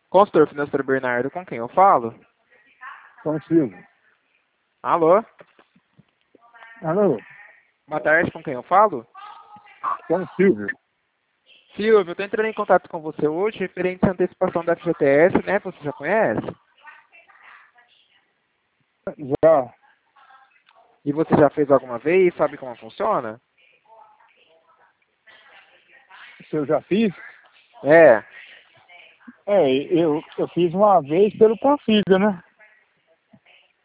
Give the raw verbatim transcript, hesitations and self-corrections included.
Consultor financeiro Bernardo, com quem eu falo? Com Silvio. Alô? Alô? Boa tarde, com quem eu falo? Com Silvio. Silvio, eu estou entrando em contato com você hoje referente à antecipação da F G T S, né? Você já conhece? Já. E você já fez alguma vez? Sabe como funciona? Se eu já fiz? É. É, eu, eu fiz uma vez pelo Confisa, né?